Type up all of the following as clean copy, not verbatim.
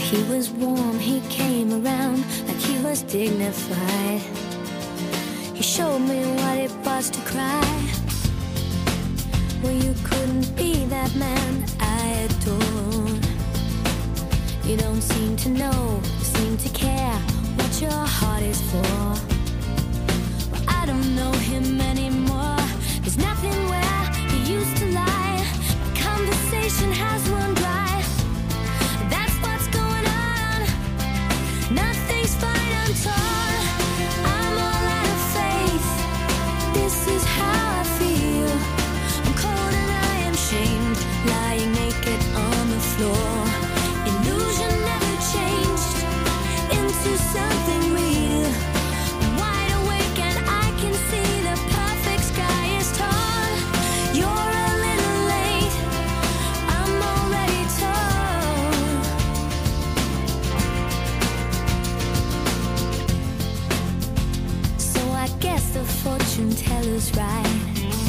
He was warm, he came around like he was dignified. He showed me what it was to cry. Well, you couldn't be that man I adored. You don't seem to know, seem to care what your heart is for. Well, I don't know him anymore. There's nothing where he used to lie. Conversation has run dry. That's what's going on. Nothing's fine, I'm torn. I'm all out of faith. This is how I feel. I'm cold and I am shamed, lying naked on the floor. Illusion never changed into something real. I'm wide awake and I can see the perfect sky is torn. You're a little late, I'm already torn. So I guess the fortune teller's right.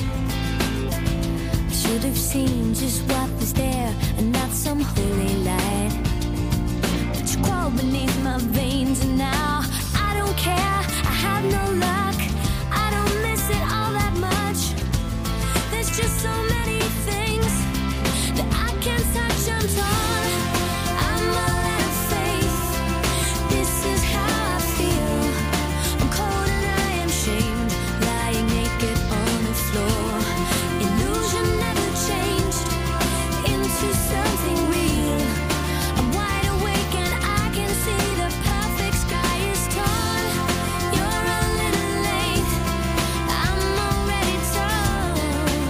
I should have seen just what was there and not some holy light. But you crawl beneath my veins and now I don't care, I have no luck. I don't miss it all that much. There's just so many things that I can't touch, I'm torn. I'm all out of faith. This is how I feel. I'm cold and I am shamed, lying naked on the floor. Illusion never changed into something real. I'm wide awake and I can see the perfect sky is torn. You're a little late, I'm already torn.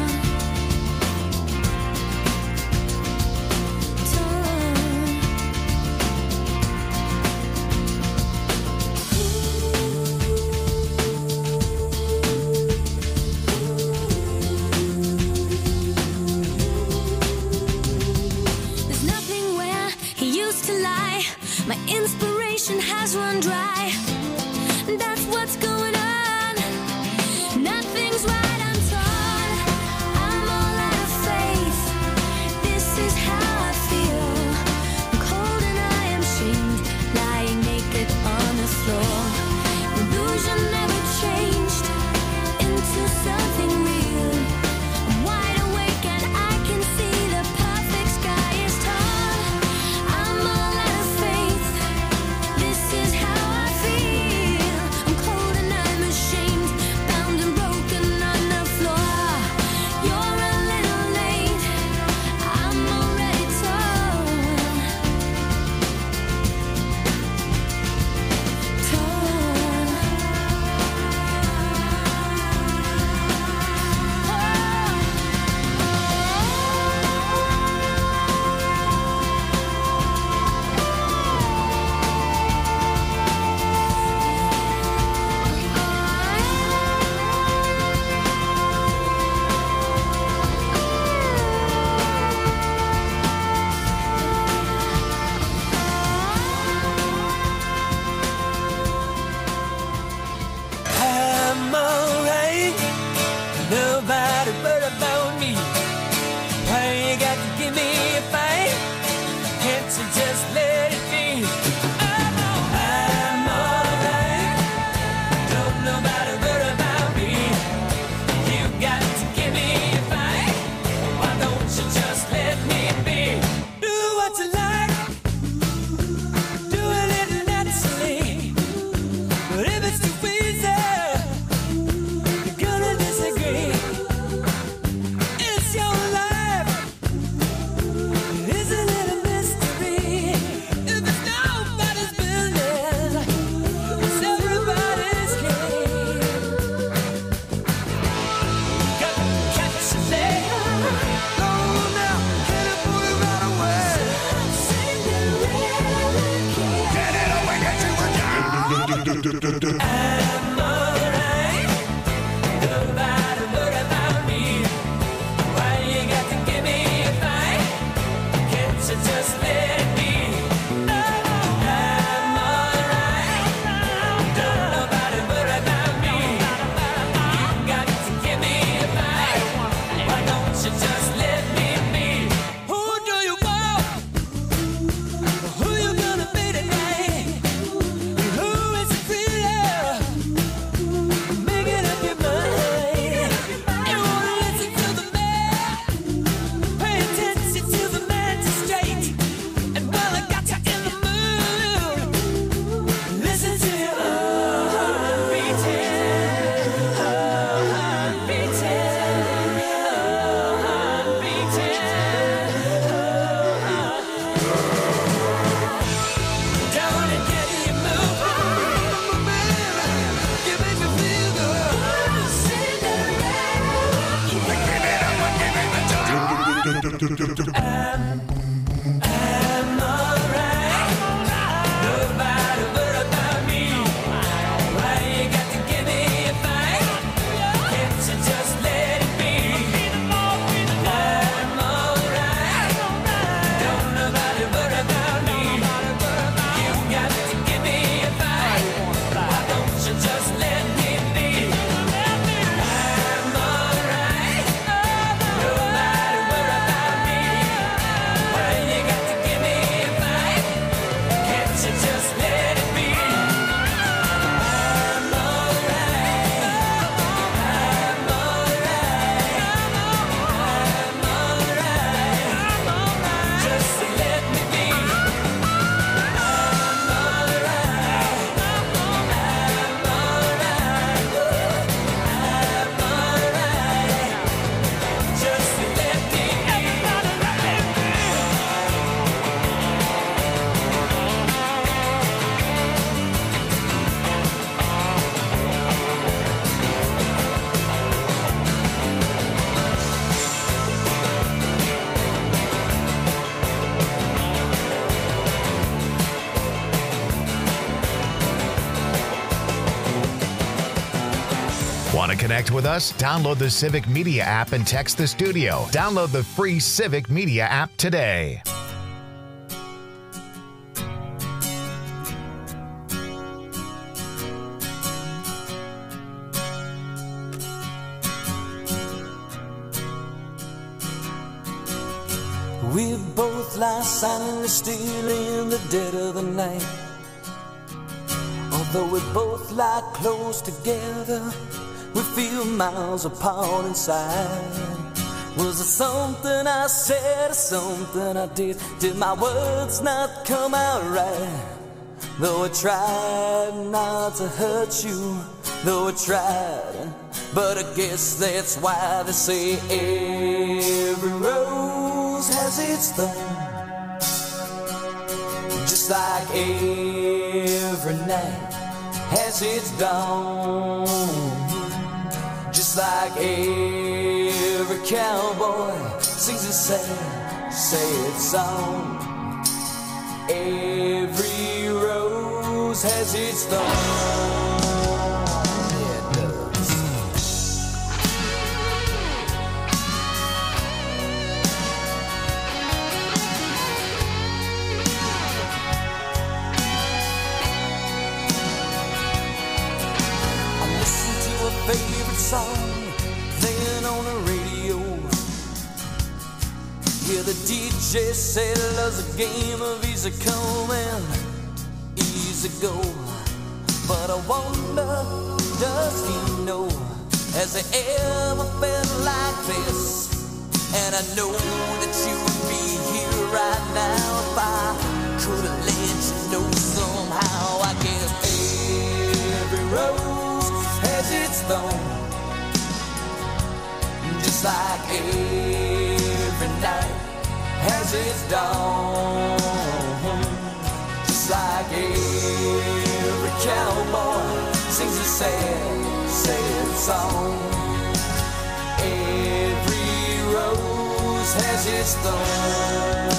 There's nothing where he used to lie. My inspiration has run dry. That's what's going on. Nothing's right, I'm torn. I'm all out of faith. This is how I feel. I'm cold and I am shamed, lying naked on the floor. Illusion never changed into something real. I'm wide awake and I can see the perfect sky is torn. I'm all out of faith. This is how I feel. I'm cold and I'm ashamed, bound and broken on the floor. You're a little late, I'm already torn. I'm alright, nobody but about me. Why you got to give me a fight? Can't you just let it be? I'm alright, don't nobody but about me. You got to give me a fight. Why don't you just let me be? Do what you like, do it naturally. But if it's too easy, you're gonna disagree. It's your life, isn't it a mystery? If it's nobody's business, it's everybody's game. Got to catch a day. Go now, get it, put it right away. Get it away, get you a job. I'm alright, nobody but about me. Why you got to give me a fight? Can't you just let it be? I'm alright, don't nobody but about me. You got to give me a fight. Why don't you just let me be? Who do you want? Who you gonna Want to connect with us? Download the Civic Media app and text the studio. Download the free Civic Media app today. We both lie silently still in the dead of the night. Although we both lie close together, we feel miles apart inside. Was it something I said or something I did? Did my words not come out right? Though I tried not to hurt you, though I tried, but I guess that's why they say every rose has its thorn. Just like every night has its dawn. Just like every cowboy sings a sad, sad song. Every rose has its thorn. Favorite song playing on the radio. Yeah, the DJ said love's a game of easy come and easy go. But I wonder, does he know? Has he ever felt like this? And I know that you would be here right now if I could have let you know somehow. I guess every rose has its thorn. Just like every night has its dawn. Just like every cowboy sings a sad, sad song. Every rose has its thorn.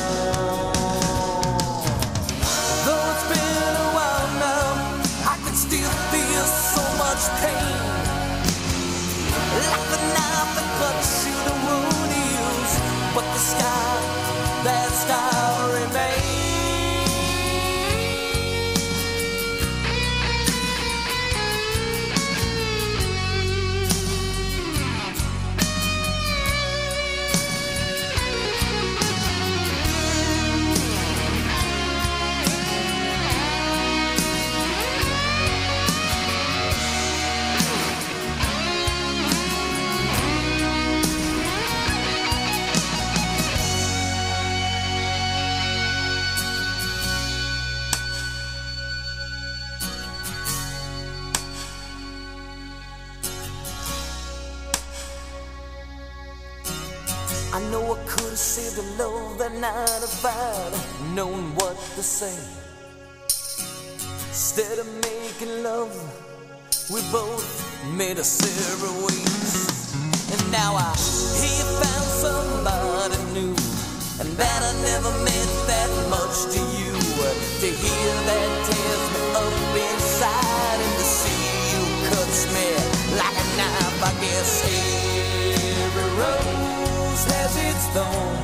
Though it's been a while now, I can still feel so much pain. Like the knife that cuts you, the wound heals, but the scar, that scar remains. I know I could have saved the love that night if I'd known what to say. Instead of making love, we both made us separate ways. And now I hear you found somebody new, and that I never meant that much to you. To hear that tears me up inside, and to see you cuts me like a knife. I guess every rose has its thorn.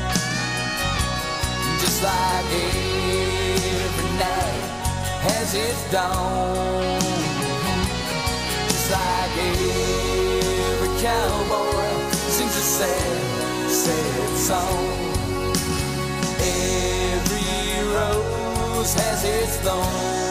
Just like every night has its dawn. Just like every cowboy sings a sad, sad song. Every rose has its thorn.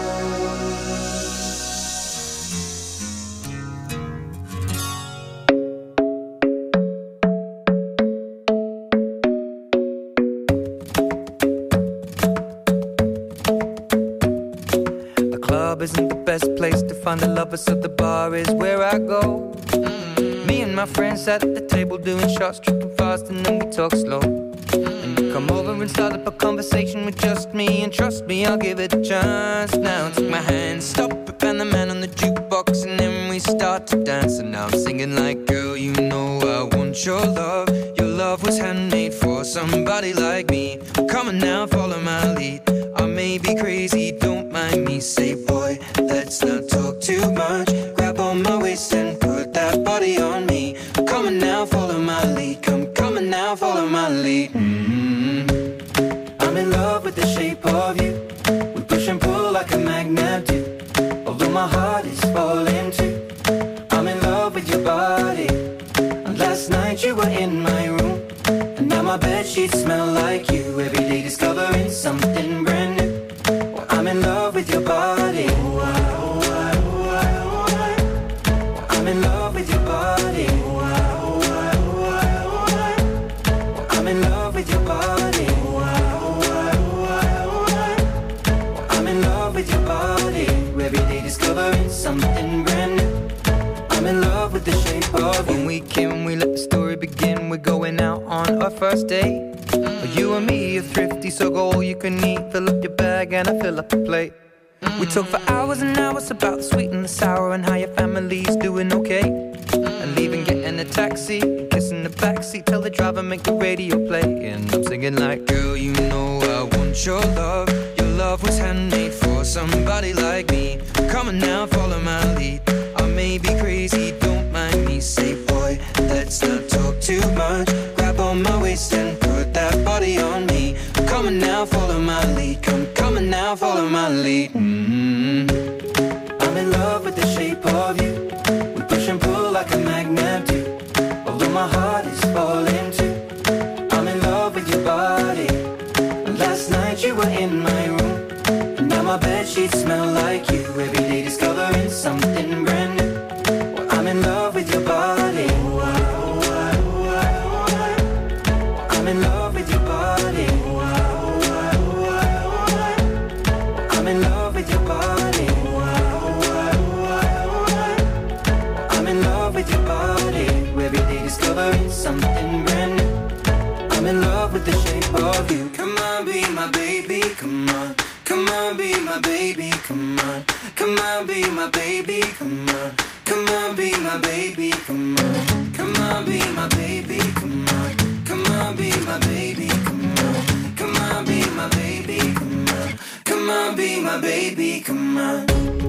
Isn't the best place to find the lovers, so the bar is where I go. Me and my friends sat at the table doing shots, tripping fast, and then we talk slow. And you come over and start up a conversation with just me, and trust me, I'll give it a chance. Now take my hand, stop it, and the man on the jukebox, and then we start to dance. And now I'm singing like, girl, you know I want your love. Your love was handmade for somebody like me. Come on now, follow my lead. I may be crazy, don't mind me. Say, boy, let's not talk too much. Grab on my waist and shape of you. We push and pull like a magnet do. Although my heart is falling too, I'm in love with your body. And last night you were in my room, and now my bedsheets smell like you. Every day discovering something brand new. Well, I'm in love with your body. I'm in love with your body. I'm in love with your body. I'm in love with your body. Every day discovering something brand new. I'm in love with the shape of you. When we came, we let the story begin. We're going out on our first date. You and me are thrifty, so go all you can eat. Fill up your bag and I fill up the plate. We talk for hours and hours about the sweet and the sour and how your family's doing okay. And leaving, getting a taxi, kissing the backseat, tell the driver make the radio play. And I'm singing like, girl, you know I want your love. Your love was handmade for somebody like me. Come on now, follow my lead. I may be crazy, don't mind me. Say, boy, let's not talk too much. Grab on my waist and put that body on me. Come on now, follow my lead. Come on now, follow my lead. I'm in love with the shape of you. We push and pull like a magnet do. Although my heart is falling too, I'm in love with your body. And last night you were in my room, and now my bedsheets smell like you. Every day discovering something brand new. Well, I'm in love with your body. I'm in love with your body. I'm in love with your body. I'm in love with your body. Every day discovering something brand new. I'm in love with the shape of you. Come on, be my baby, come on. Come on, be my baby, come on. Come on, be my baby, come on. Come on, be my baby, come on. Come on, be my baby, come on. Come on, be my baby, come on. Come on, be my baby, come on. Come on, be my baby, come on.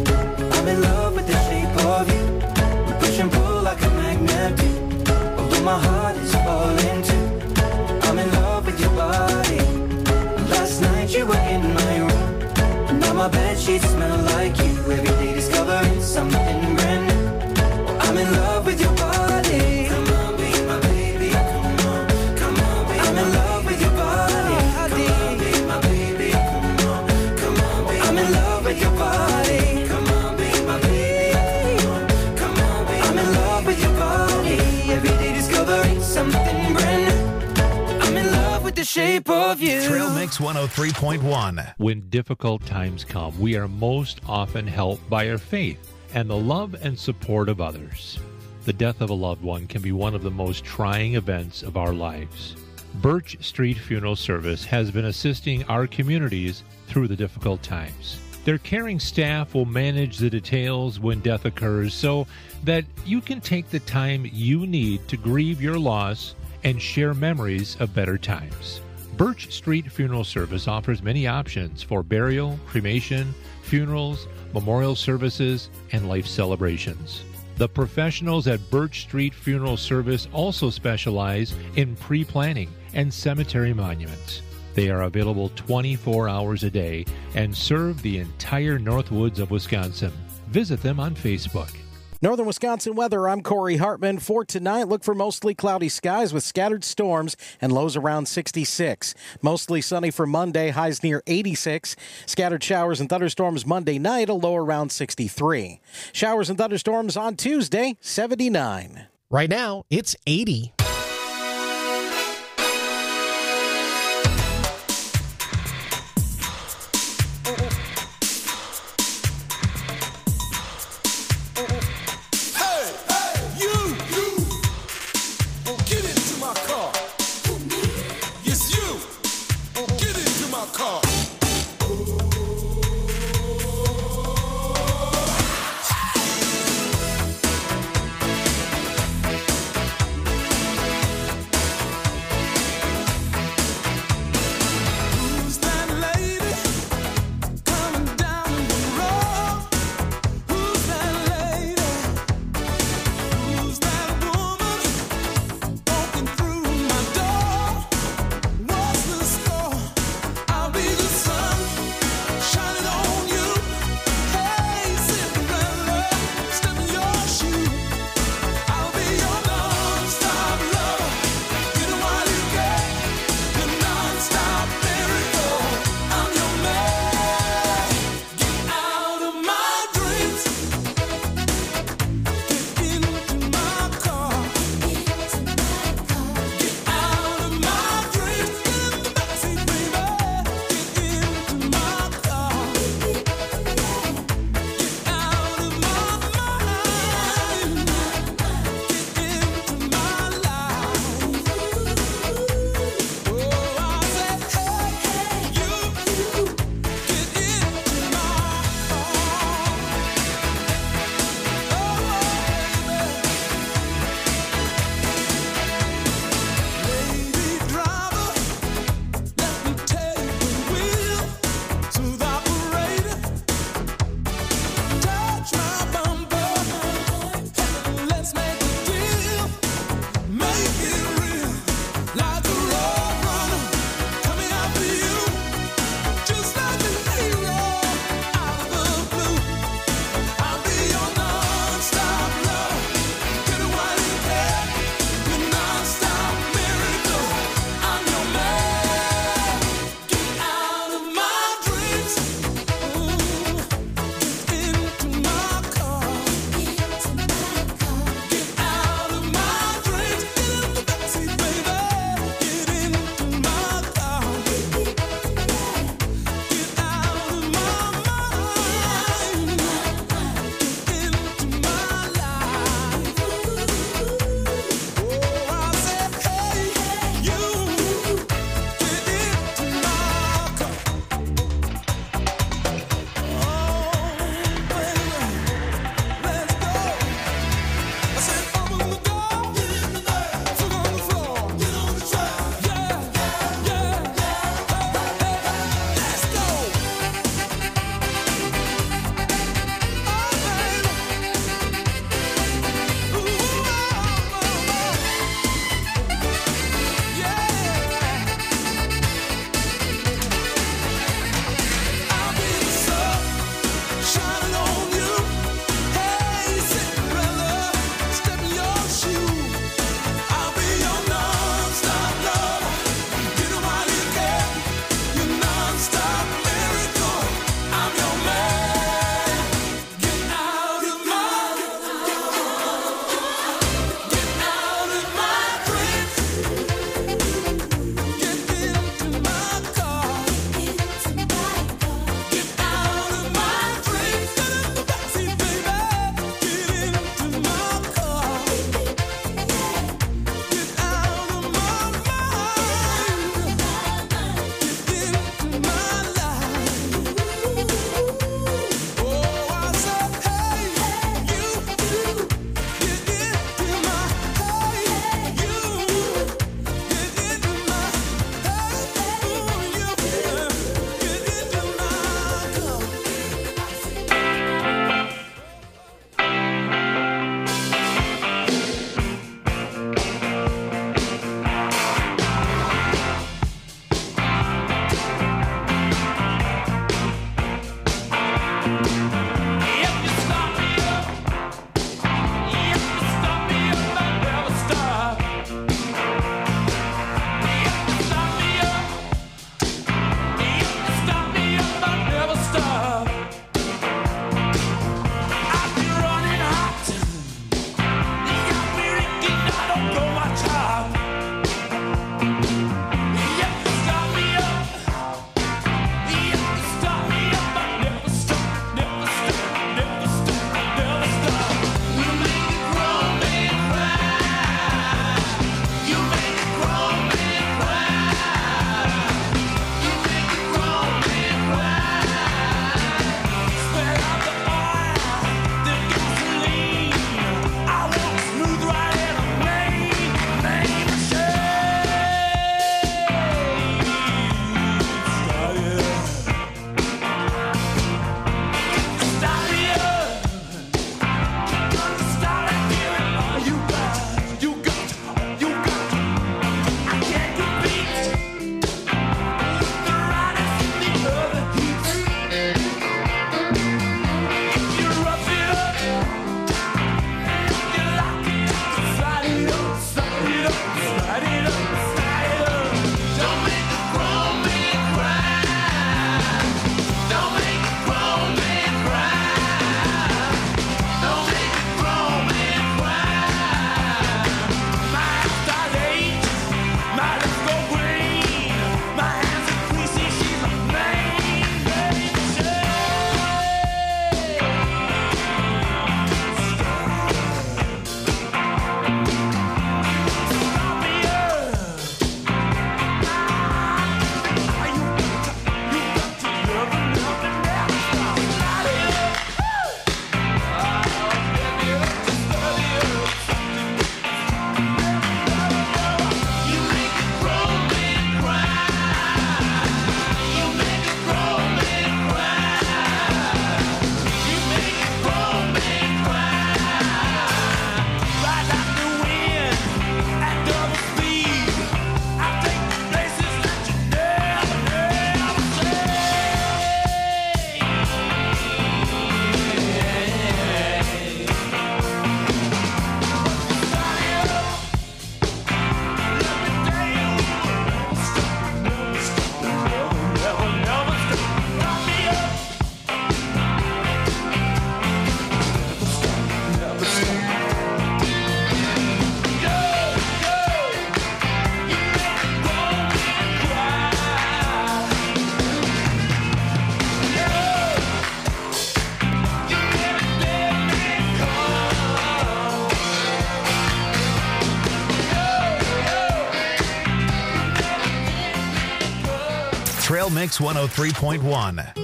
I'm in love with the shape of you. We push and pull like a magnet do. Although my heart is falling too, I'm in love with your body. Last night you were in my room, and now my bedsheets smell like you. Every day discovering something brand new. I'm in love with your body. Come on, be my baby. Come on, come on, be I'm in love with your body. Come on, be my baby. Come on, come on, be I'm in love with your body. Come on, be my baby. Come on, come on, be I'm in love with your body. Every day discovering something brand new. I'm in love with the shape of you. Trail Mix 103.1. When difficult times come, we are most often helped by our faith and the love and support of others. The death of a loved one can be one of the most trying events of our lives. Birch Street Funeral Service has been assisting our communities through the difficult times. Their caring staff will manage the details when death occurs so that you can take the time you need to grieve your loss and share memories of better times. Birch Street Funeral Service offers many options for burial, cremation, funerals, memorial services, and life celebrations. The professionals at Birch Street Funeral Service also specialize in pre-planning and cemetery monuments. They are available 24 hours a day and serve the entire Northwoods of Wisconsin. Visit them on Facebook. Northern Wisconsin weather, I'm Corey Hartman. For tonight, look for mostly cloudy skies with scattered storms and lows around 66. Mostly sunny for Monday, highs near 86. Scattered showers and thunderstorms Monday night, a low around 63. Showers and thunderstorms on Tuesday, 79. Right now, it's 80. Mix 103.1.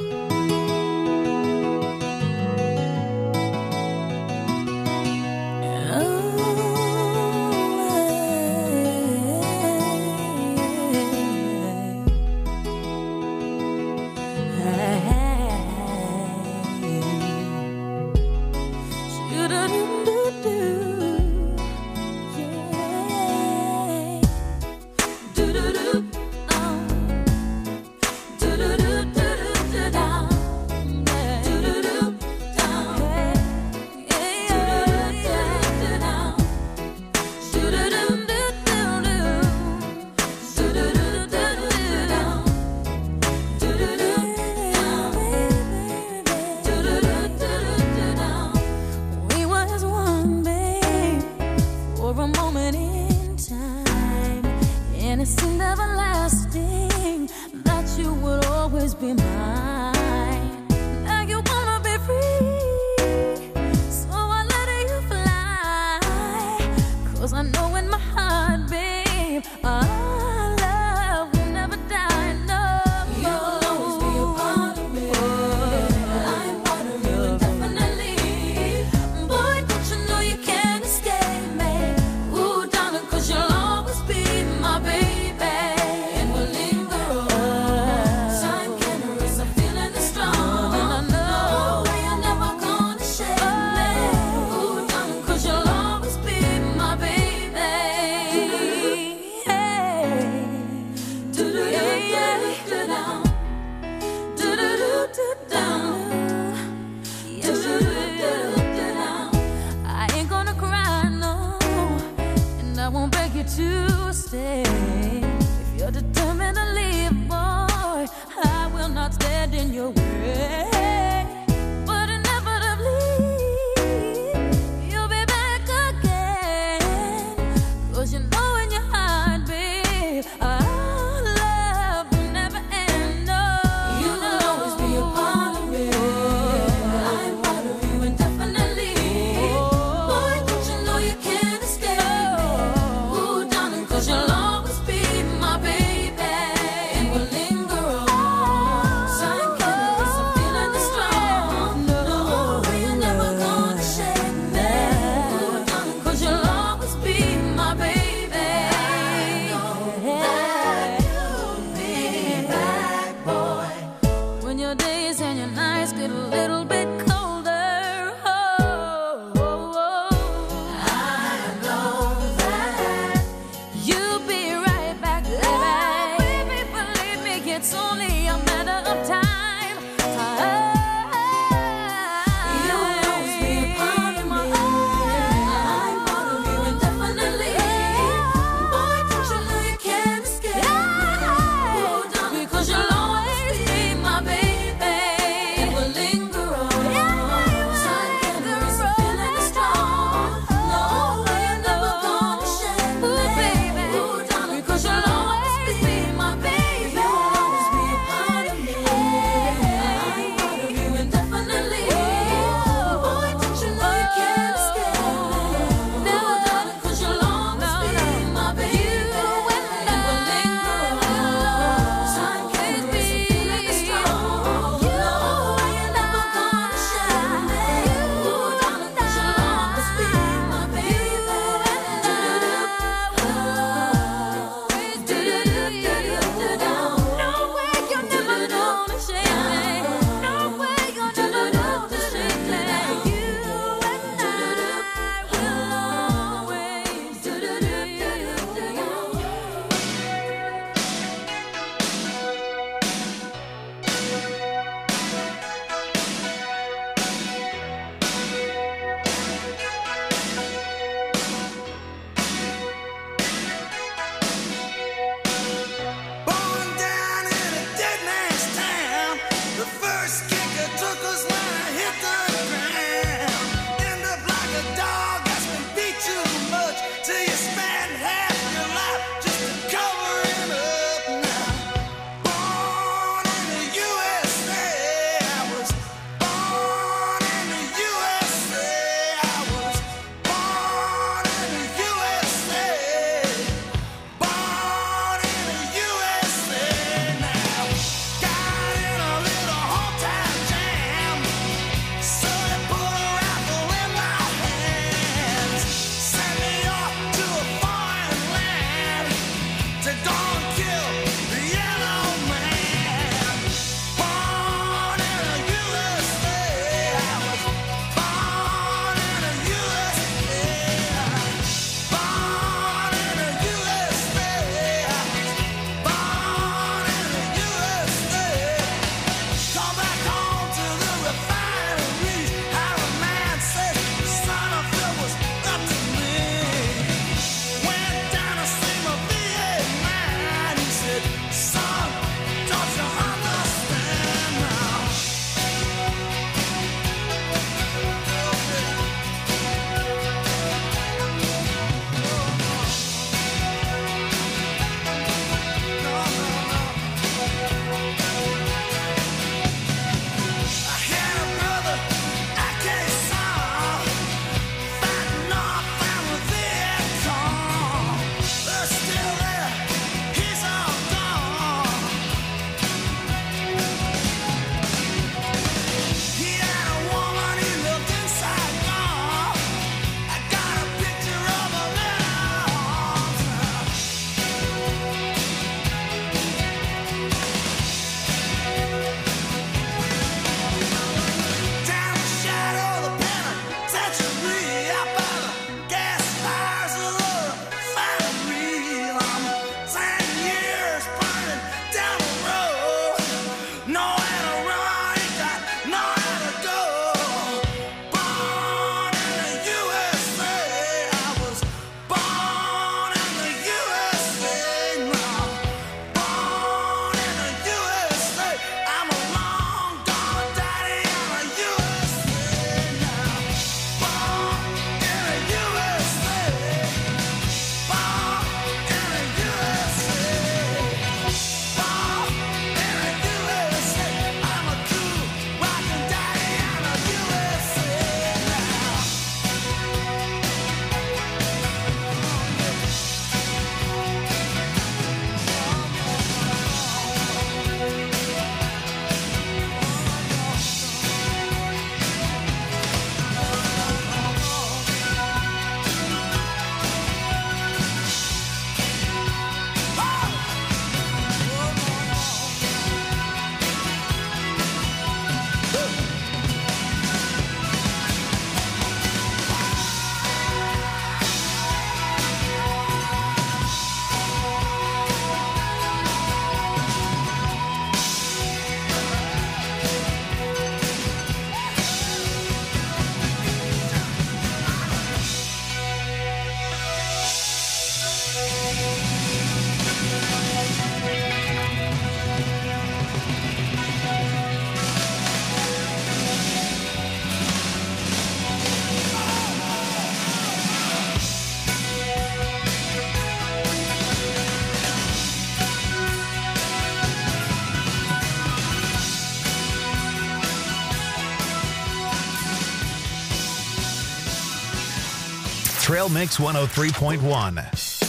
Trail Mix 103.1.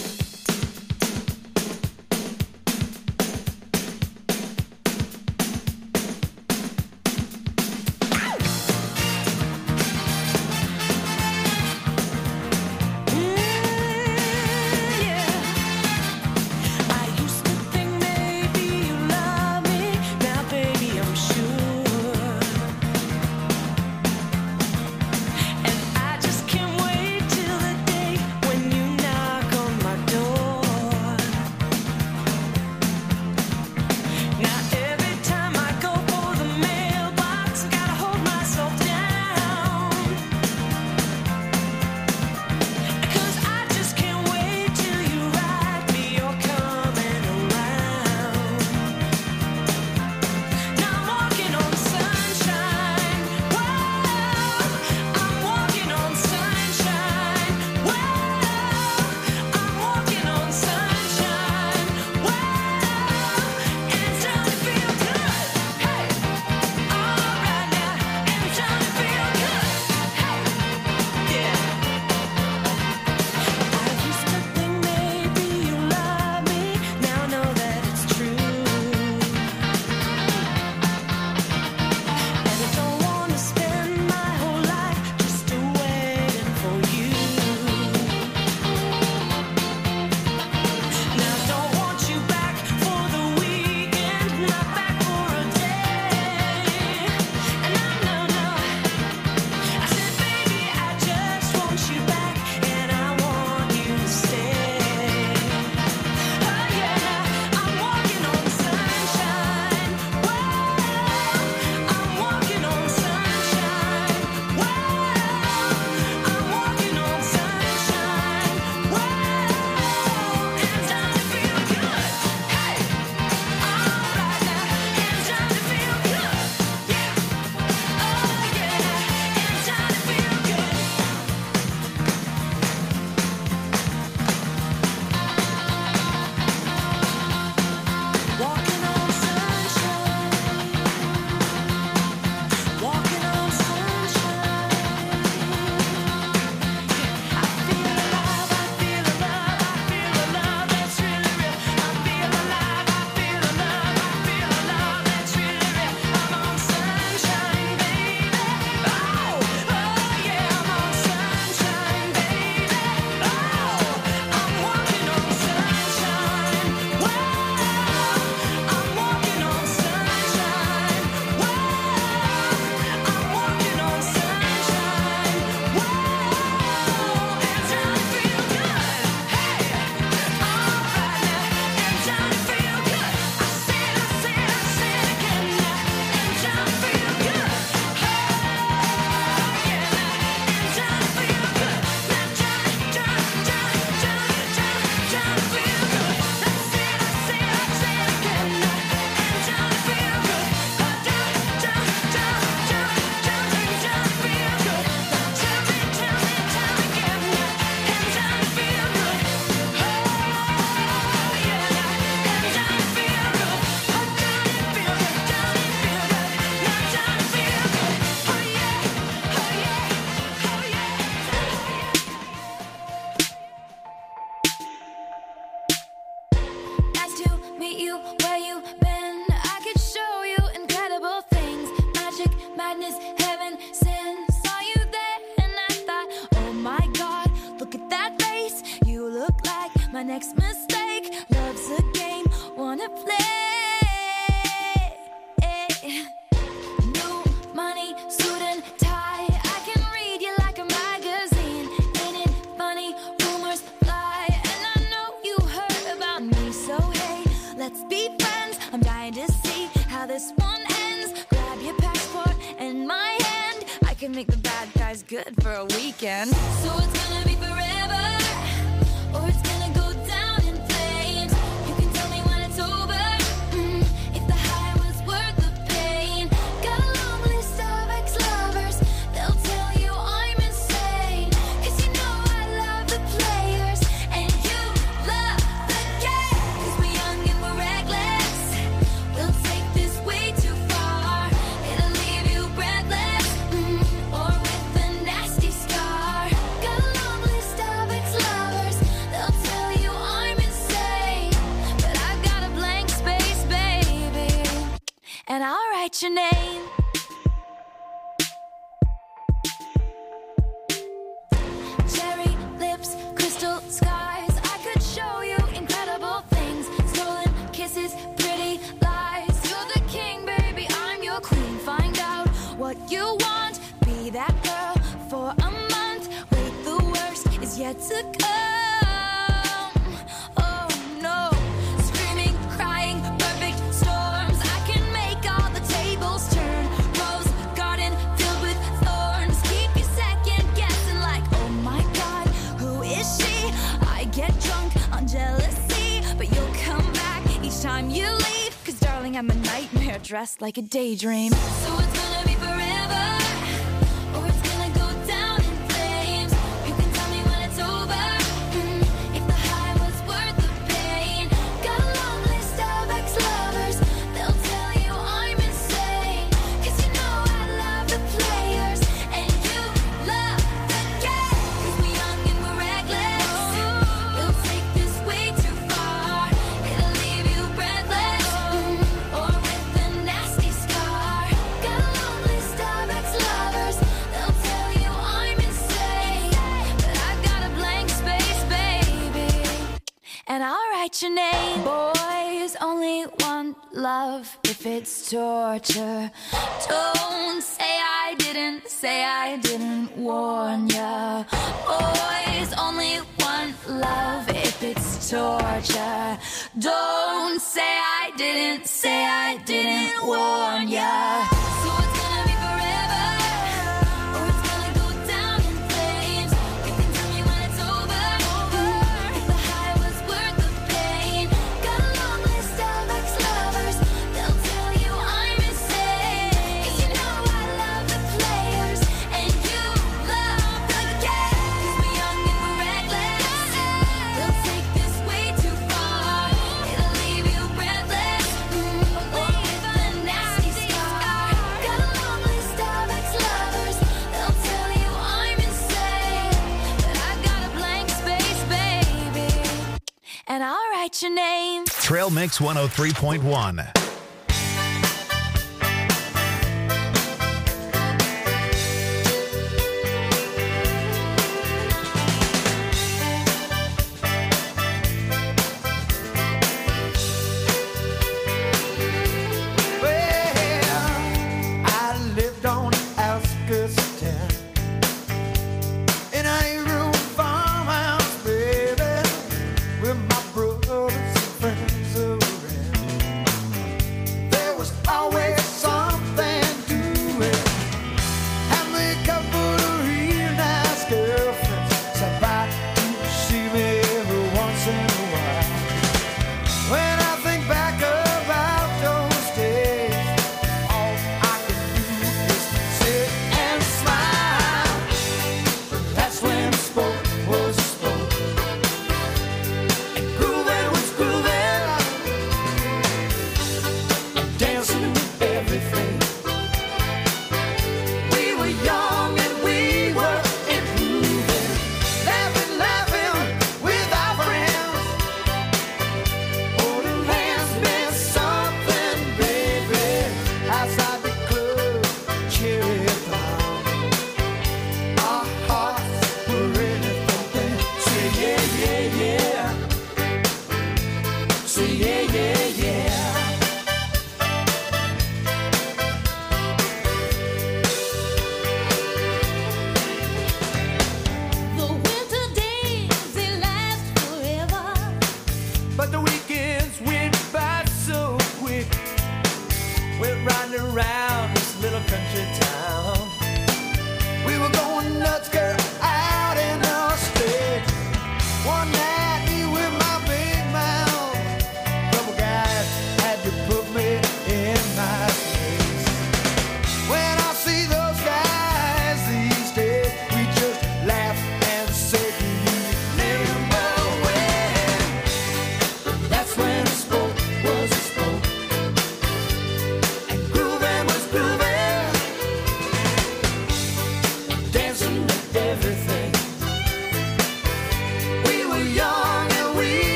next mistake. Love's a game, wanna play. New money, suit and tie. I can read you like a magazine. Ain't it funny? Rumors fly, and I know you heard about me. So hey, let's be friends. I'm dying to see how this one ends. Grab your passport and my hand. I can make the bad guys good for a weekend. So it's gonna be forever, or it's gonna go down in flames. You can tell me when it's over, if the high was worth the pain. Got a long list of ex-lovers, they'll tell you I'm insane. 'Cause you know I love the players, and you love the game. 'Cause we're young and we're reckless, we'll take this way too far. It'll leave you breathless, or with a nasty scar. Got a long list what you want. Be that girl for a month. Wait, the worst is yet to come. Oh no, screaming, crying, perfect storms. I can make all the tables turn. Rose garden filled with thorns. Keep you second guessing like, oh my God, who is she? I get drunk on jealousy, but you'll come back each time you leave. Cause darling, I'm a nightmare dressed like a daydream. So it's gonna be forever, or it's gonna go down in flames. You can tell me when it's over, if the high was worth the pain. Got a long list of ex-lovers, they'll tell you I'm insane. Cause you know I love the players, and you love the game. Cause we're young and we're reckless, we'll take this way too far. It'll leave you breathless, or with a nasty scar. Got a long list of ex-lovers, they'll tell you I'm insane. But I've got a blank space, baby, and I'll write your name. Boys only want love if it's torture. Don't say I didn't warn ya. Boys only want love if it's torture. Don't say I didn't warn ya. So it's gonna be forever, or it's gonna go down in flames. You can tell me when it's over, if the high was worth the pain. Got a long list of ex-lovers, they'll tell you I'm insane. Cause you know I love the players, and you love the game. Cause we're young and we're reckless, they'll take this way too far. It'll leave you breathless, or with a nasty scar. Got a long list of ex-lovers, they'll tell you I'm insane. But I've got a blank space, baby, and I'll write your name. Trail Mix 103.1. Well, I lived on Alcatraz in a rural farmhouse, baby, with my brothers and friends around.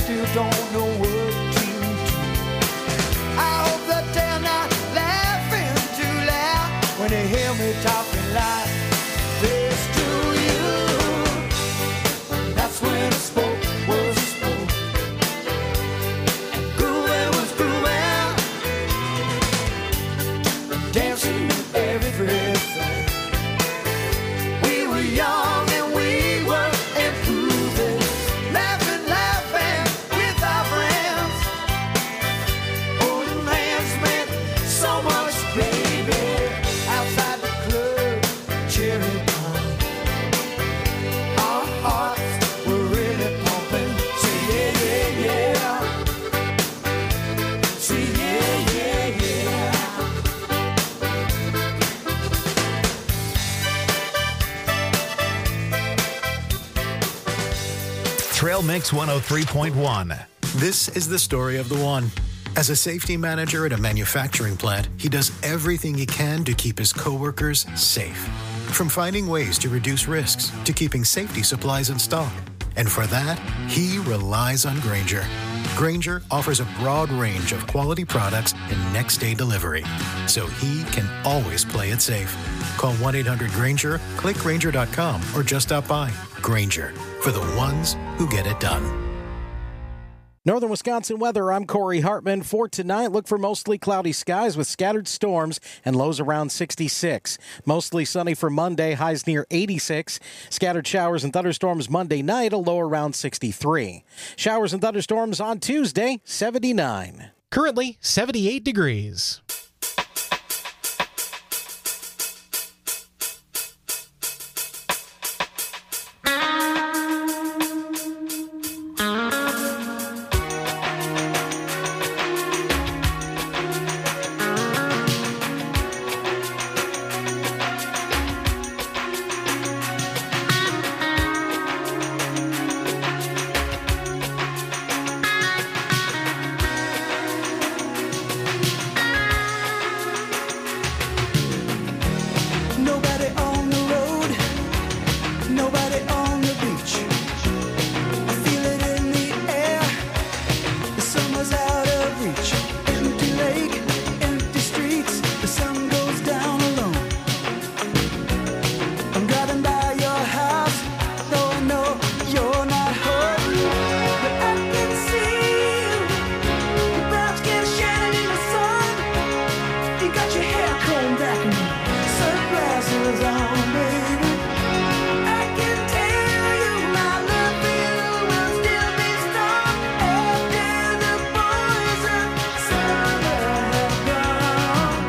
still don't know what to do. I hope that they're not laughing too loud when they hear me talking like this to you. That's when I spoke was spoke, and grooving was grooving, dancing with everything. We were young and we were improving, laughing with our friends. Holding hands meant so much, baby. Outside the club, cherry pie. Our hearts were really pumping. Say yeah, yeah, yeah. Say yeah, yeah, yeah. Trail Mix 103.1. This is the story of the one. As a safety manager at a manufacturing plant, he does everything he can to keep his coworkers safe. From finding ways to reduce risks to keeping safety supplies in stock. And for that, he relies on Grainger. Grainger offers a broad range of quality products and next-day delivery, so he can always play it safe. Call 1-800-GRAINGER, click Grainger.com, or just stop by. Grainger, for the ones who get it done. Northern Wisconsin weather, I'm Corey Hartman. For tonight, look for mostly cloudy skies with scattered storms and lows around 66. Mostly sunny for Monday, highs near 86. Scattered showers and thunderstorms Monday night, a low around 63. Showers and thunderstorms on Tuesday, 79. Currently 78 degrees. Nobody on the road, nobody on the beach. I feel it in the air, the summer's out of reach. Empty lake, empty streets, the sun goes down alone. I'm driving by your house, though I know you're not home. But I can see you, your brown skin shining in the sun. You got your hair combed back and sunglasses on, baby. I can tell you my love for you will still be strong after the boys of summer have gone.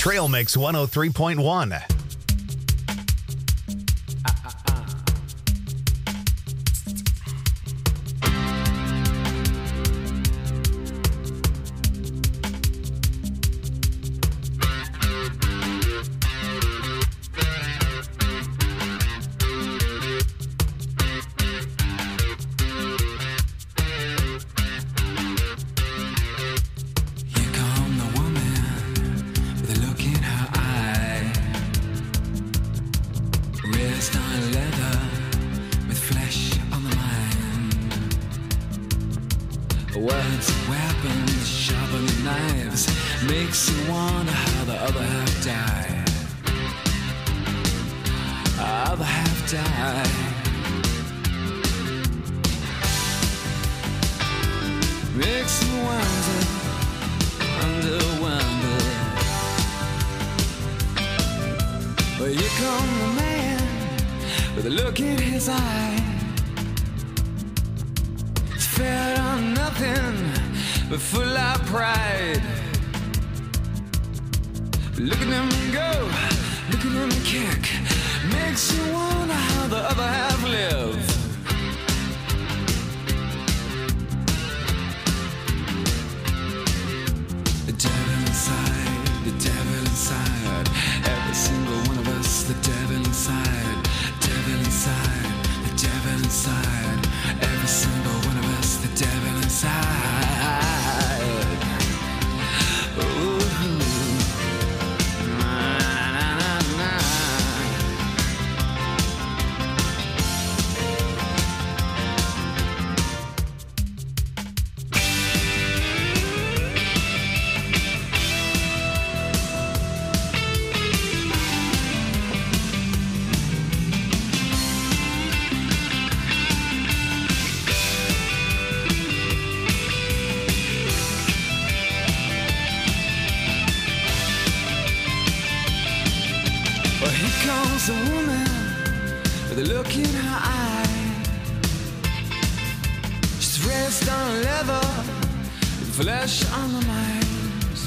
Trail Mix 103.1. Words, weapons, sharpened knives, makes you wonder how the other half died. Other half died. Makes you wonder. But here come the man with a look in his eye. Fed on nothing but full of pride. Look at him go, look at him kick. Makes you wonder how the other half live. The devil inside, every single one of us. The devil inside, the devil inside, every single one of us. The devil inside. Ooh. Na, na, na, na. Well, here comes a woman with a look in her eye. She's raised on leather, flesh on the minds.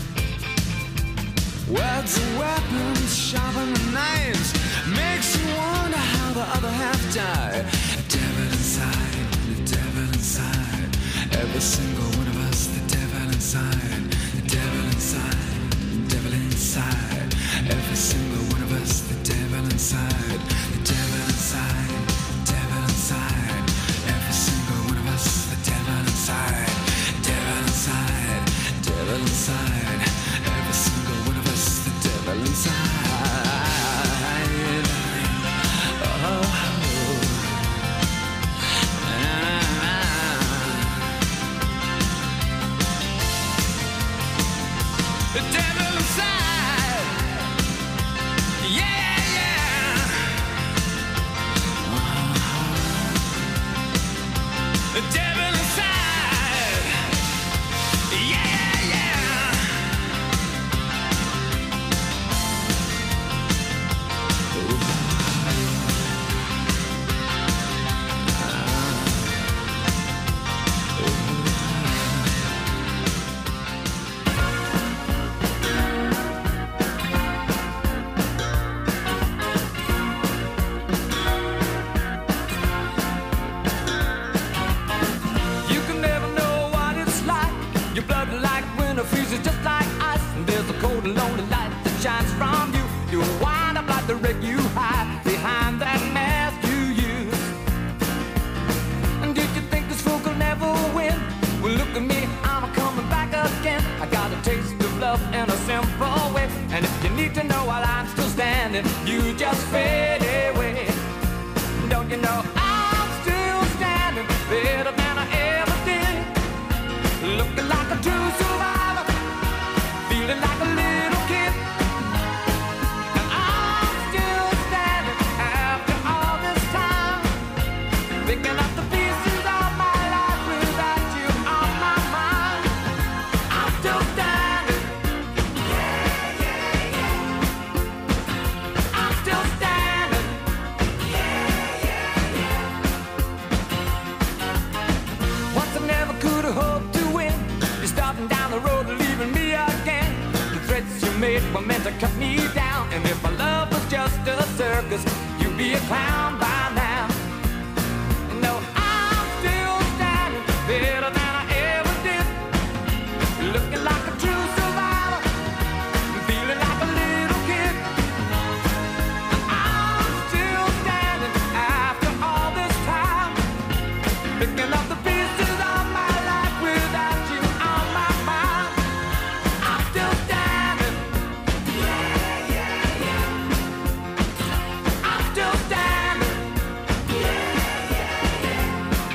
Words and weapons, sharpen the knives. Makes you wonder how the other half died. The devil inside, the devil inside. Every single one of us, the devil inside. The devil inside, the devil inside. Every single one of us, the devil inside. The devil inside, devil inside. Every single one of us, the devil inside. Devil inside, devil inside. Every single one of us, the devil inside. Oh. The devil inside. Yeah, yeah. The devil inside. Yeah, yeah. You can never know what it's like. Your blood like winter freezes just like ice. And there's a cold and lonely light that shines from you. You wind up like the wreck you hide behind that mask you use. And did you think this fool could never win? Well, look at me, I'm coming back again. I got a taste of love in a simple way. And if you need to know while I'm still standing, you just fade away. Don't you know I'm still standing better than I ever did? Looking like a true survivor, feeling like a little kid. And I'm still standing after all this time, picking up the pieces of my life without you on my mind. I'm still standing. Yeah, yeah, yeah. I'm still standing. Once I never could have hoped to win. You're starting down the road made were meant to cut me down. And if my love was just a circus, you'd be a clown by now. No, I'm still standing better than I ever did. Looking like a true survivor, feeling like a little kid. I'm still standing after all this time, picking up the pieces of my life without you on my mind. I'm still standing. Yeah, yeah, yeah. I'm still standing. Yeah, yeah, yeah.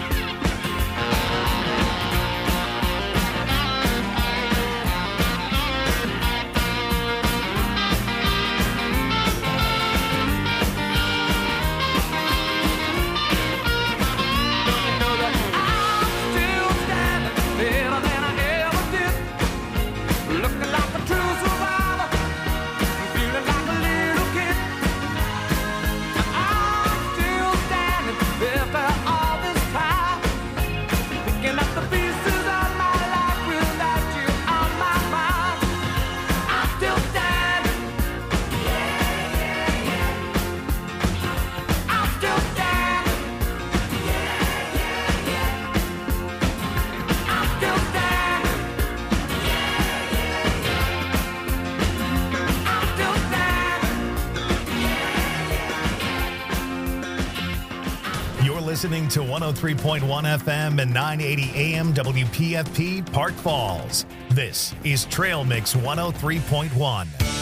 Know that I'm still standing better than I ever did. Looking like a true survivor, feeling like a little kid. I'm still standing after all this time, picking up the pieces of my life without you on my mind. I'm still standing. Yeah, yeah, yeah. I'm still standing. Yeah, yeah, yeah. I'm still standing. Yeah, yeah, yeah. I'm still standing. You're listening to 103.1 FM and 980 AM WPFP Park Falls. This is Trail Mix 103.1.